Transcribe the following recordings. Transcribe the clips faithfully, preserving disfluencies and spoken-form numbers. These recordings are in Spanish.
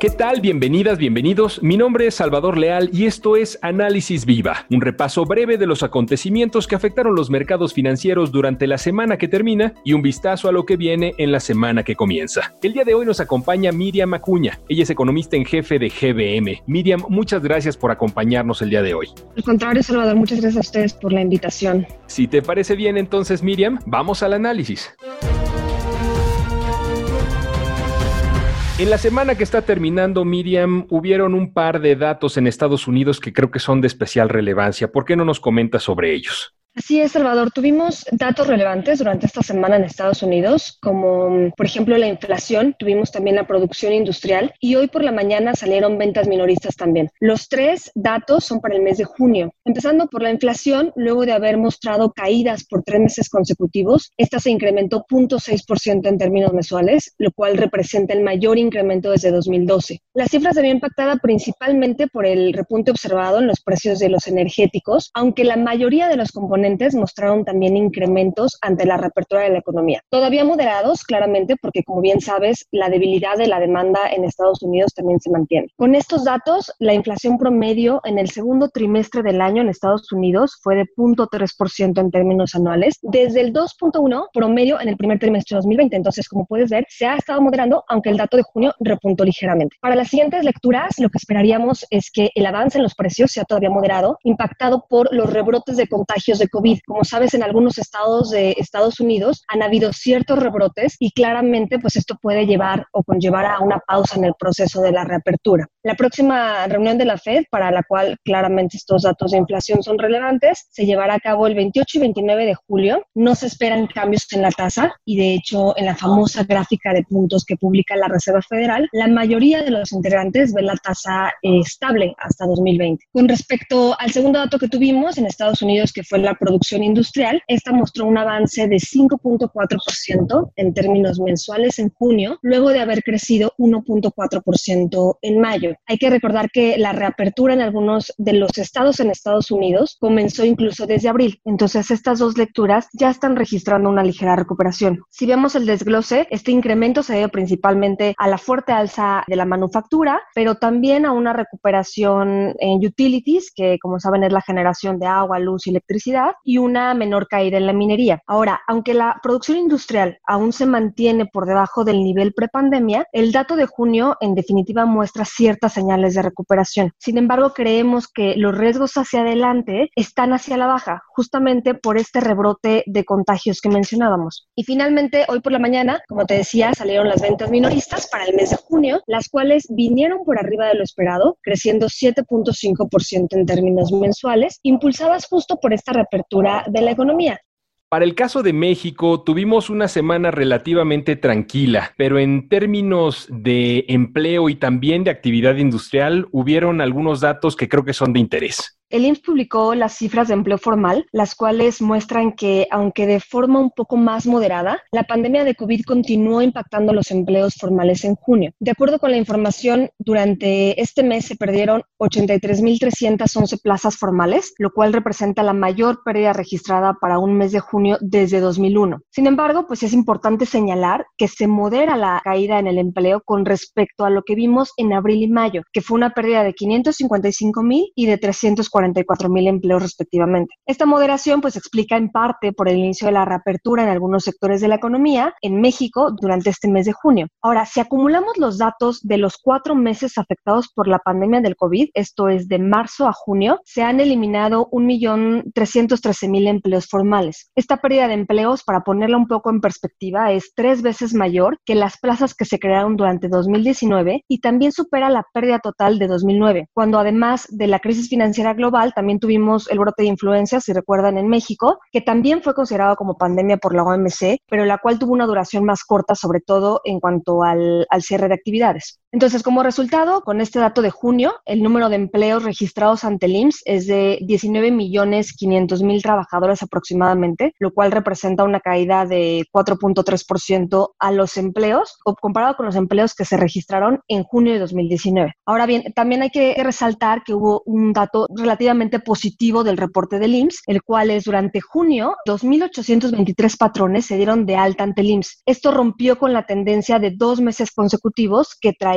¿Qué tal? Bienvenidas, bienvenidos. Mi nombre es Salvador Leal y esto es Análisis Viva, un repaso breve de los acontecimientos que afectaron los mercados financieros durante la semana que termina y un vistazo a lo que viene en la semana que comienza. El día de hoy nos acompaña Miriam Acuña. Ella es economista en jefe de G B M. Miriam, muchas gracias por acompañarnos el día de hoy. Al contrario, Salvador, muchas gracias a ustedes por la invitación. Si te parece bien, entonces, Miriam, vamos al análisis. En la semana que está terminando, Miriam, hubieron un par de datos en Estados Unidos que creo que son de especial relevancia. ¿Por qué no nos comentas sobre ellos? Así es, Salvador. Tuvimos datos relevantes durante esta semana en Estados Unidos, como por ejemplo la inflación, tuvimos también la producción industrial y hoy por la mañana salieron ventas minoristas también. Los tres datos son para el mes de junio. Empezando por la inflación, luego de haber mostrado caídas por tres meses consecutivos, esta se incrementó cero punto seis por ciento en términos mensuales, lo cual representa el mayor incremento desde dos mil doce. La cifra se vio impactada principalmente por el repunte observado en los precios de los energéticos, aunque la mayoría de los componentes mostraron también incrementos ante la reapertura de la economía. Todavía moderados, claramente, porque como bien sabes, la debilidad de la demanda en Estados Unidos también se mantiene. Con estos datos, la inflación promedio en el segundo trimestre del año en Estados Unidos fue de cero punto tres por ciento en términos anuales, desde el dos punto uno por ciento promedio en el primer trimestre de dos mil veinte. Entonces, como puedes ver, se ha estado moderando, aunque el dato de junio repuntó ligeramente. Para las siguientes lecturas, lo que esperaríamos es que el avance en los precios sea todavía moderado, impactado por los rebrotes de contagios de COVID. Como sabes, en algunos estados de Estados Unidos han habido ciertos rebrotes y claramente pues esto puede llevar o conllevar a una pausa en el proceso de la reapertura. La próxima reunión de la Fed, para la cual claramente estos datos de inflación son relevantes, se llevará a cabo el veintiocho y veintinueve de julio. No se esperan cambios en la tasa y de hecho en la famosa gráfica de puntos que publica la Reserva Federal, la mayoría de los integrantes ven la tasa eh, estable hasta dos mil veinte. Con respecto al segundo dato que tuvimos en Estados Unidos, que fue la producción industrial, esta mostró un avance de cinco punto cuatro por ciento en términos mensuales en junio, luego de haber crecido uno punto cuatro por ciento en mayo. Hay que recordar que la reapertura en algunos de los estados en Estados Unidos comenzó incluso desde abril, entonces estas dos lecturas ya están registrando una ligera recuperación. Si vemos el desglose, este incremento se debe principalmente a la fuerte alza de la manufactura, pero también a una recuperación en utilities, que como saben es la generación de agua, luz y electricidad, y una menor caída en la minería. Ahora, aunque la producción industrial aún se mantiene por debajo del nivel prepandemia, el dato de junio en definitiva muestra ciertas señales de recuperación. Sin embargo, creemos que los riesgos hacia adelante están hacia la baja, justamente por este rebrote de contagios que mencionábamos. Y finalmente, hoy por la mañana, como te decía, salieron las ventas minoristas para el mes de junio, las cuales vinieron por arriba de lo esperado, creciendo siete punto cinco por ciento en términos mensuales, impulsadas justo por esta reapertura de la economía. Para el caso de México, tuvimos una semana relativamente tranquila, pero en términos de empleo y también de actividad industrial, hubieron algunos datos que creo que son de interés. El I M S S publicó las cifras de empleo formal, las cuales muestran que, aunque de forma un poco más moderada, la pandemia de COVID continuó impactando los empleos formales en junio. De acuerdo con la información, durante este mes se perdieron ochenta y tres mil trescientas once plazas formales, lo cual representa la mayor pérdida registrada para un mes de junio desde dos mil uno. Sin embargo, pues es importante señalar que se modera la caída en el empleo con respecto a lo que vimos en abril y mayo, que fue una pérdida de quinientos cincuenta y cinco mil y de trescientos cuarenta y cuatro mil empleos respectivamente. Esta moderación pues explica en parte por el inicio de la reapertura en algunos sectores de la economía en México durante este mes de junio. Ahora, si acumulamos los datos de los cuatro meses afectados por la pandemia del COVID, esto es de marzo a junio, se han eliminado un millón trescientos trece mil empleos formales. Esta pérdida de empleos, para ponerla un poco en perspectiva, es tres veces mayor que las plazas que se crearon durante dos mil diecinueve y también supera la pérdida total de dos mil nueve, cuando además de la crisis financiera global, también tuvimos el brote de influenza, si recuerdan, en México, que también fue considerado como pandemia por la O M C, pero la cual tuvo una duración más corta, sobre todo en cuanto al, al cierre de actividades. Entonces, como resultado, con este dato de junio, el número de empleos registrados ante el I M S S es de diecinueve millones quinientos mil trabajadores aproximadamente, lo cual representa una caída de cuatro punto tres por ciento a los empleos, o comparado con los empleos que se registraron en junio de dos mil diecinueve. Ahora bien, también hay que resaltar que hubo un dato relativamente positivo del reporte del I M S S, el cual es durante junio, dos mil ochocientos veintitrés patrones se dieron de alta ante el I M S S. Esto rompió con la tendencia de dos meses consecutivos que traía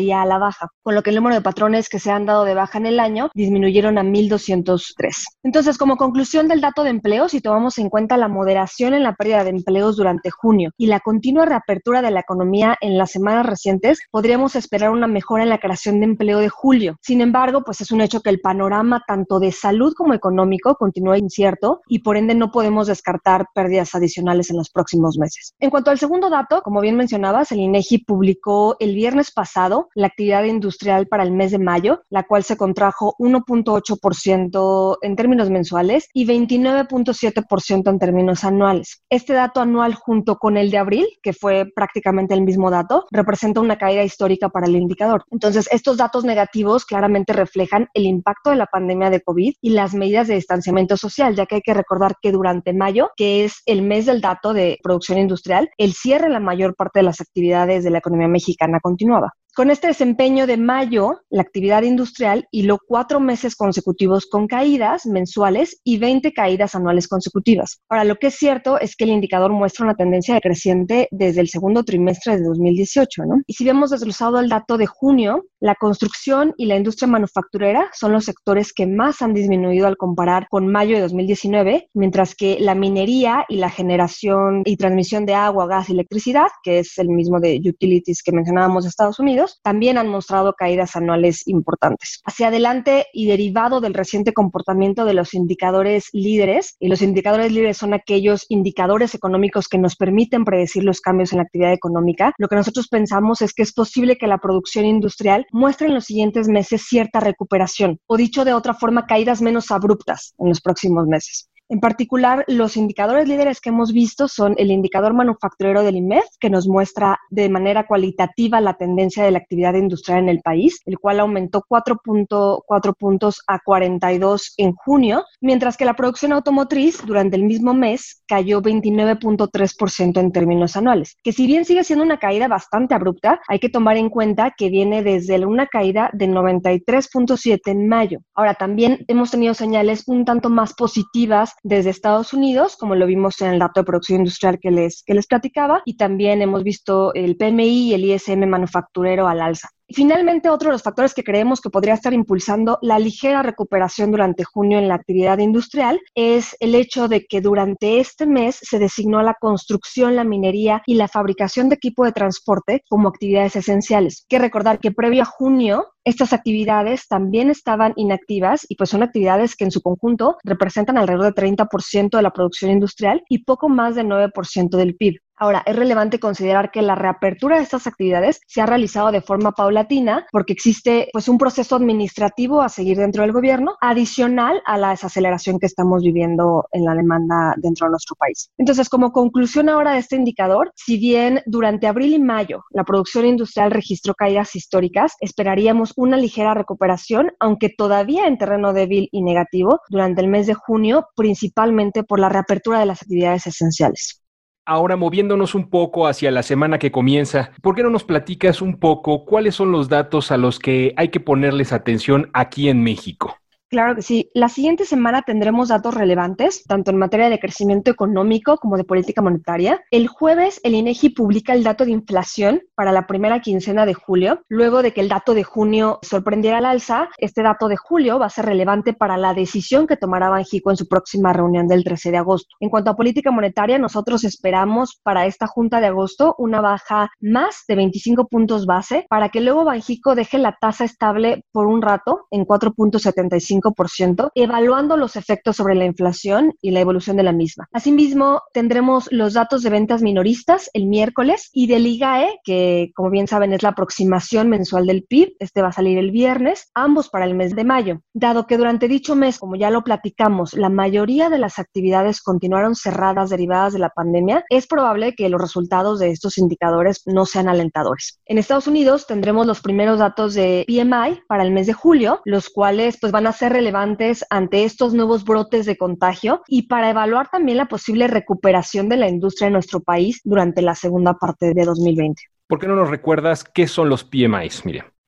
traía a la baja, con lo que el número de patrones que se han dado de baja en el año disminuyeron a mil doscientos tres. Entonces, como conclusión del dato de empleo, si tomamos en cuenta la moderación en la pérdida de empleos durante junio y la continua reapertura de la economía en las semanas recientes, podríamos esperar una mejora en la creación de empleo de julio. Sin embargo, pues es un hecho que el panorama tanto de salud como económico continúa incierto y por ende no podemos descartar pérdidas adicionales en los próximos meses. En cuanto al segundo dato, como bien mencionabas, el INEGI publicó el viernes pasado la actividad industrial para el mes de mayo, la cual se contrajo uno punto ocho por ciento en términos mensuales y veintinueve punto siete por ciento en términos anuales. Este dato anual junto con el de abril, que fue prácticamente el mismo dato, representa una caída histórica para el indicador. Entonces, estos datos negativos claramente reflejan el impacto de la pandemia de COVID y las medidas de distanciamiento social, ya que hay que recordar que durante mayo, que es el mes del dato de producción industrial, el cierre de la mayor parte de las actividades de la economía mexicana continuaba. Con este desempeño de mayo, la actividad industrial hiló cuatro meses consecutivos con caídas mensuales y veinte caídas anuales consecutivas. Ahora, lo que es cierto es que el indicador muestra una tendencia decreciente desde el segundo trimestre de dos mil dieciocho, ¿no? Y si vemos desglosado el dato de junio, la construcción y la industria manufacturera son los sectores que más han disminuido al comparar con mayo de dos mil diecinueve, mientras que la minería y la generación y transmisión de agua, gas y electricidad, que es el mismo de utilities que mencionábamos de Estados Unidos, también han mostrado caídas anuales importantes. Hacia adelante y derivado del reciente comportamiento de los indicadores líderes, y los indicadores líderes son aquellos indicadores económicos que nos permiten predecir los cambios en la actividad económica, lo que nosotros pensamos es que es posible que la producción industrial muestre en los siguientes meses cierta recuperación, o dicho de otra forma, caídas menos abruptas en los próximos meses. En particular, los indicadores líderes que hemos visto son el indicador manufacturero del I M E F, que nos muestra de manera cualitativa la tendencia de la actividad industrial en el país, el cual aumentó cuatro punto cuatro puntos a cuarenta y dos en junio, mientras que la producción automotriz durante el mismo mes cayó veintinueve punto tres por ciento en términos anuales, que si bien sigue siendo una caída bastante abrupta, hay que tomar en cuenta que viene desde una caída de noventa y tres punto siete en mayo. Ahora, también hemos tenido señales un tanto más positivas desde Estados Unidos, como lo vimos en el dato de producción industrial que les, que les platicaba, y también hemos visto el P M I y el I S M manufacturero al alza. Y finalmente, otro de los factores que creemos que podría estar impulsando la ligera recuperación durante junio en la actividad industrial es el hecho de que durante este mes se designó a la construcción, la minería y la fabricación de equipo de transporte como actividades esenciales. Hay que recordar que previo a junio, estas actividades también estaban inactivas y pues son actividades que en su conjunto representan alrededor de treinta por ciento de la producción industrial y poco más del nueve por ciento del P I B. Ahora, es relevante considerar que la reapertura de estas actividades se ha realizado de forma paulatina porque existe pues un proceso administrativo a seguir dentro del gobierno adicional a la desaceleración que estamos viviendo en la demanda dentro de nuestro país. Entonces, como conclusión ahora de este indicador, si bien durante abril y mayo la producción industrial registró caídas históricas, esperaríamos una ligera recuperación, aunque todavía en terreno débil y negativo, durante el mes de junio, principalmente por la reapertura de las actividades esenciales. Ahora, moviéndonos un poco hacia la semana que comienza, ¿por qué no nos platicas un poco cuáles son los datos a los que hay que ponerles atención aquí en México? Claro que sí. La siguiente semana tendremos datos relevantes, tanto en materia de crecimiento económico como de política monetaria. El jueves, el INEGI publica el dato de inflación para la primera quincena de julio. Luego de que el dato de junio sorprendiera al alza, este dato de julio va a ser relevante para la decisión que tomará Banxico en su próxima reunión del trece de agosto. En cuanto a política monetaria, nosotros esperamos para esta junta de agosto una baja más de veinticinco puntos base para que luego Banxico deje la tasa estable por un rato en cuatro punto setenta y cinco por ciento, evaluando los efectos sobre la inflación y la evolución de la misma. Asimismo, tendremos los datos de ventas minoristas el miércoles y del I G A E, que como bien saben es la aproximación mensual del P I B. Este va a salir el viernes, ambos para el mes de mayo. Dado que durante dicho mes, como ya lo platicamos, la mayoría de las actividades continuaron cerradas derivadas de la pandemia, es probable que los resultados de estos indicadores no sean alentadores. En Estados Unidos tendremos los primeros datos de P M I para el mes de julio, los cuales pues van a ser relevantes ante estos nuevos brotes de contagio y para evaluar también la posible recuperación de la industria en nuestro país durante la segunda parte de dos mil veinte. ¿Por qué no nos recuerdas qué son los P M Is, Miriam?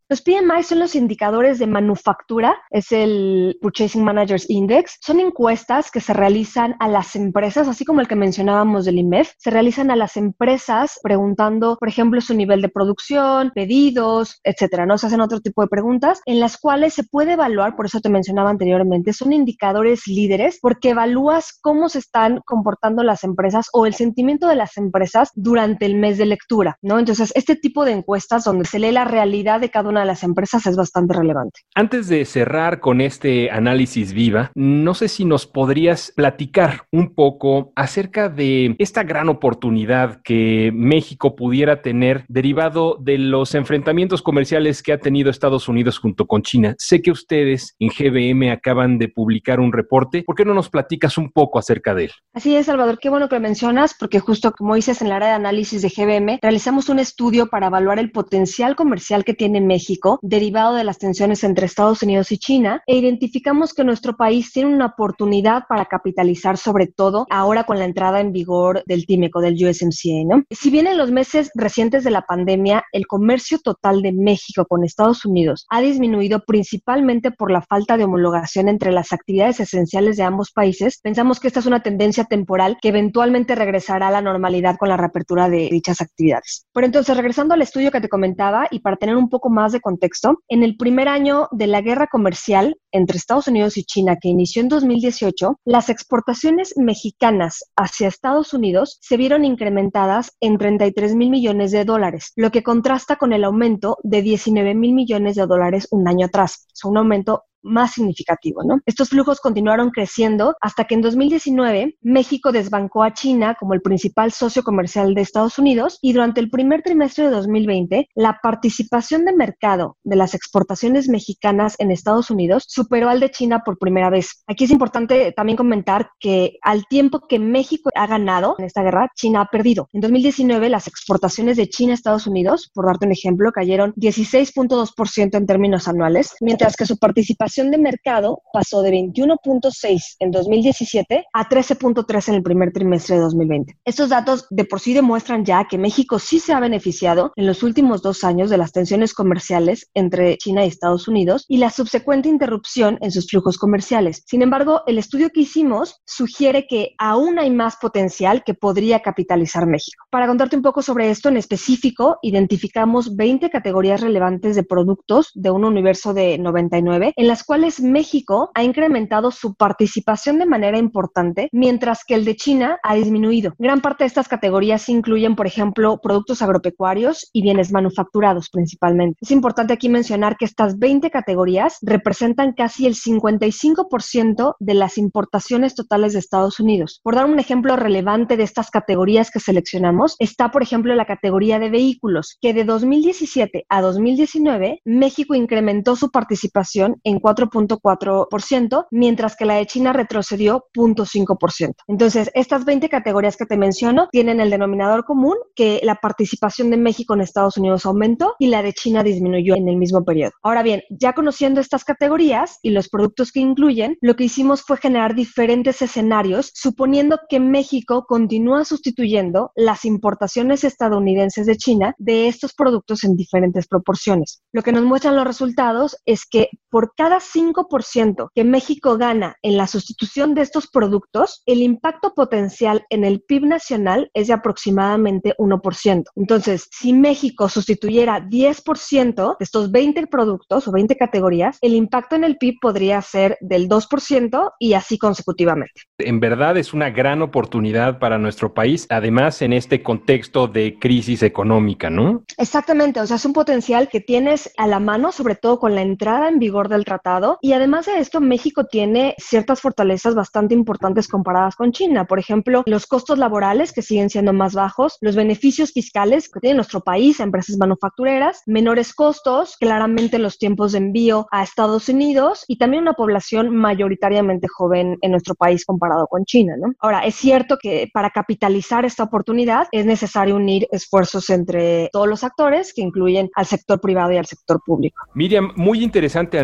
Los P M I son los indicadores de manufactura, es el Purchasing Managers Index. Son encuestas que se realizan a las empresas, así como el que mencionábamos del I M E F, se realizan a las empresas preguntando, por ejemplo, su nivel de producción, pedidos, etcétera, ¿no? Se hacen otro tipo de preguntas en las cuales se puede evaluar, por eso te mencionaba anteriormente, son indicadores líderes porque evalúas cómo se están comportando las empresas o el sentimiento de las empresas durante el mes de lectura, ¿no? Entonces, este tipo de encuestas donde se lee la realidad de cada una de las empresas es bastante relevante. Antes de cerrar con este análisis Viva, no sé si nos podrías platicar un poco acerca de esta gran oportunidad que México pudiera tener derivado de los enfrentamientos comerciales que ha tenido Estados Unidos junto con China. Sé que ustedes en G B M acaban de publicar un reporte. ¿Por qué no nos platicas un poco acerca de él? Así es, Salvador, qué bueno que lo mencionas, porque justo como dices, en el área de análisis de G B M realizamos un estudio para evaluar el potencial comercial que tiene México derivado de las tensiones entre Estados Unidos y China, e identificamos que nuestro país tiene una oportunidad para capitalizar, sobre todo ahora con la entrada en vigor del TIMEC o del U S M C A, ¿no? Si bien en los meses recientes de la pandemia el comercio total de México con Estados Unidos ha disminuido principalmente por la falta de homologación entre las actividades esenciales de ambos países, pensamos que esta es una tendencia temporal que eventualmente regresará a la normalidad con la reapertura de dichas actividades. Pero entonces, regresando al estudio que te comentaba y para tener un poco más de contexto, en el primer año de la guerra comercial entre Estados Unidos y China, que inició en dos mil dieciocho, las exportaciones mexicanas hacia Estados Unidos se vieron incrementadas en treinta y tres mil millones de dólares, lo que contrasta con el aumento de diecinueve mil millones de dólares un año atrás. Es un aumento más significativo, ¿no? Estos flujos continuaron creciendo hasta que en dos mil diecinueve México desbancó a China como el principal socio comercial de Estados Unidos y durante el primer trimestre de dos mil veinte la participación de mercado de las exportaciones mexicanas en Estados Unidos superó al de China por primera vez. Aquí es importante también comentar que al tiempo que México ha ganado en esta guerra, China ha perdido. En dos mil diecinueve las exportaciones de China a Estados Unidos, por darte un ejemplo, cayeron dieciséis punto dos por ciento en términos anuales, mientras que su participación de mercado pasó de veintiuno punto seis en dos mil diecisiete a trece punto tres en el primer trimestre de dos mil veinte. Estos datos de por sí demuestran ya que México sí se ha beneficiado en los últimos dos años de las tensiones comerciales entre China y Estados Unidos y la subsecuente interrupción en sus flujos comerciales. Sin embargo, el estudio que hicimos sugiere que aún hay más potencial que podría capitalizar México. Para contarte un poco sobre esto en específico, identificamos veinte categorías relevantes de productos de un universo de noventa y nueve en las cuales México ha incrementado su participación de manera importante, mientras que el de China ha disminuido. Gran parte de estas categorías incluyen, por ejemplo, productos agropecuarios y bienes manufacturados principalmente. Es importante aquí mencionar que estas veinte categorías representan casi el cincuenta y cinco por ciento de las importaciones totales de Estados Unidos. Por dar un ejemplo relevante de estas categorías que seleccionamos, está, por ejemplo, la categoría de vehículos, que de dos mil diecisiete a dos mil diecinueve, México incrementó su participación en cuatro punto cuatro por ciento, mientras que la de China retrocedió cero punto cinco por ciento. Entonces, estas veinte categorías que te menciono tienen el denominador común que la participación de México en Estados Unidos aumentó y la de China disminuyó en el mismo periodo. Ahora bien, ya conociendo estas categorías y los productos que incluyen, lo que hicimos fue generar diferentes escenarios, suponiendo que México continúa sustituyendo las importaciones estadounidenses de China de estos productos en diferentes proporciones. Lo que nos muestran los resultados es que por cada cinco por ciento que México gana en la sustitución de estos productos, el impacto potencial en el P I B nacional es de aproximadamente uno por ciento. Entonces, si México sustituyera diez por ciento de estos veinte productos o veinte categorías, el impacto en el P I B podría ser del dos por ciento y así consecutivamente. En verdad es una gran oportunidad para nuestro país, además en este contexto de crisis económica, ¿no? Exactamente, o sea, es un potencial que tienes a la mano, sobre todo con la entrada en vigor del tratado, y además de esto, México tiene ciertas fortalezas bastante importantes comparadas con China. Por ejemplo, los costos laborales que siguen siendo más bajos, los beneficios fiscales que tiene nuestro país a empresas manufactureras, menores costos, claramente los tiempos de envío a Estados Unidos y también una población mayoritariamente joven en nuestro país comparado con China, ¿no? Ahora, es cierto que para capitalizar esta oportunidad es necesario unir esfuerzos entre todos los actores que incluyen al sector privado y al sector público. Miriam, muy interesante análisis.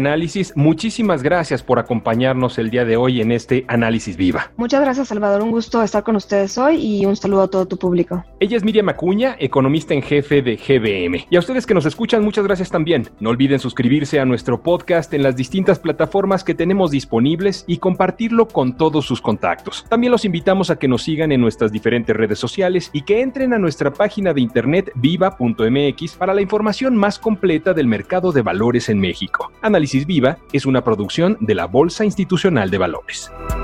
Miss, muchísimas gracias por acompañarnos el día de hoy en este Análisis Viva. Muchas gracias, Salvador. Un gusto estar con ustedes hoy y un saludo a todo tu público. Ella es Miriam Acuña, economista en jefe de G B M. Y a ustedes que nos escuchan, muchas gracias también. No olviden suscribirse a nuestro podcast en las distintas plataformas que tenemos disponibles y compartirlo con todos sus contactos. También los invitamos a que nos sigan en nuestras diferentes redes sociales y que entren a nuestra página de internet viva punto m x para la información más completa del mercado de valores en México. Análisis Viva es una producción de la Bolsa Institucional de Valores.